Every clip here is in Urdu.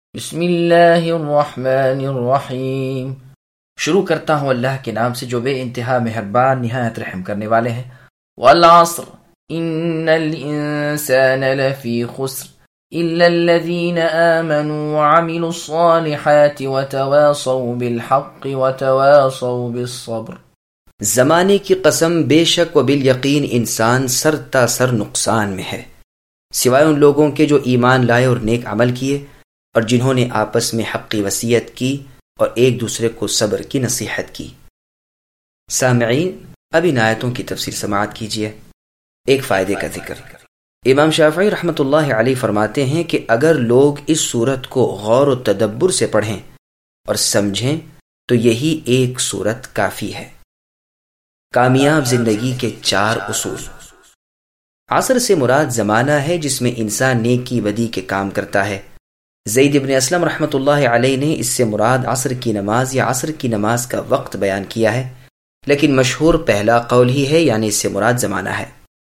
بسم اللہ الرحمن الرحیم۔ شروع کرتا ہوں اللہ کے نام سے جو بے انتہا مہربان نہایت رحم کرنے والے ہیں۔ والعصر ان الانسان لفی خسر الا الذین آمنوا وعملوا الصالحات وتواصوا بالحق وتواصوا بالصبر۔ زمانے کی قسم، بے شک و بالیقین انسان سر تا سر نقصان میں ہے، سوائے ان لوگوں کے جو ایمان لائے اور نیک عمل کیے اور جنہوں نے آپس میں حق کی وصیت کی اور ایک دوسرے کو صبر کی نصیحت کی۔ سامعین، اب ان آیتوں کی تفسیر سماعت کیجیے۔ ایک فائدے کا ذکر۔ امام شافعی رحمۃ اللہ علیہ فرماتے ہیں کہ اگر لوگ اس سورت کو غور و تدبر سے پڑھیں اور سمجھیں تو یہی ایک سورت کافی ہے۔ کامیاب زندگی کے 4 اصول۔ عصر سے مراد زمانہ ہے جس میں انسان نیکی بدی کے کام کرتا ہے۔ زید بن اسلم رحمۃ اللہ علیہ نے اس سے مراد عصر کی نماز یا عصر کی نماز کا وقت بیان کیا ہے، لیکن مشہور پہلا قول ہی ہے، یعنی اس سے مراد زمانہ ہے۔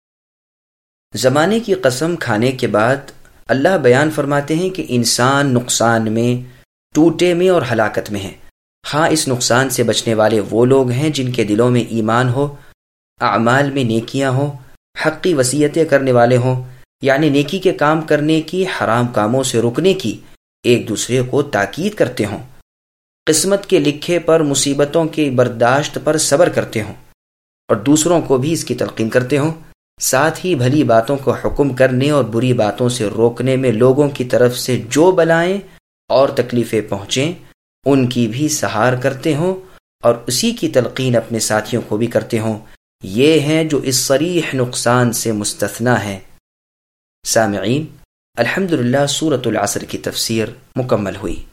زمانے کی قسم کھانے کے بعد اللہ بیان فرماتے ہیں کہ انسان نقصان میں، ٹوٹے میں اور ہلاکت میں ہے۔ ہاں، اس نقصان سے بچنے والے وہ لوگ ہیں جن کے دلوں میں ایمان ہو، اعمال میں نیکیاں ہوں، حق کی وصیتیں کرنے والے ہوں، یعنی نیکی کے کام کرنے کی، حرام کاموں سے رکنے کی، ایک دوسرے کو تاکید کرتے ہوں، قسمت کے لکھے پر، مصیبتوں کے برداشت پر صبر کرتے ہوں اور دوسروں کو بھی اس کی تلقین کرتے ہوں، ساتھ ہی بھلی باتوں کو حکم کرنے اور بری باتوں سے روکنے میں لوگوں کی طرف سے جو بلائیں اور تکلیفیں پہنچیں ان کی بھی سہار کرتے ہوں اور اسی کی تلقین اپنے ساتھیوں کو بھی کرتے ہوں، یہ ہیں جو اس صریح نقصان سے مستثنیٰ ہیں۔ سامعین، الحمدللہ سورۃ العصر کی تفسیر مکمل ہوئی۔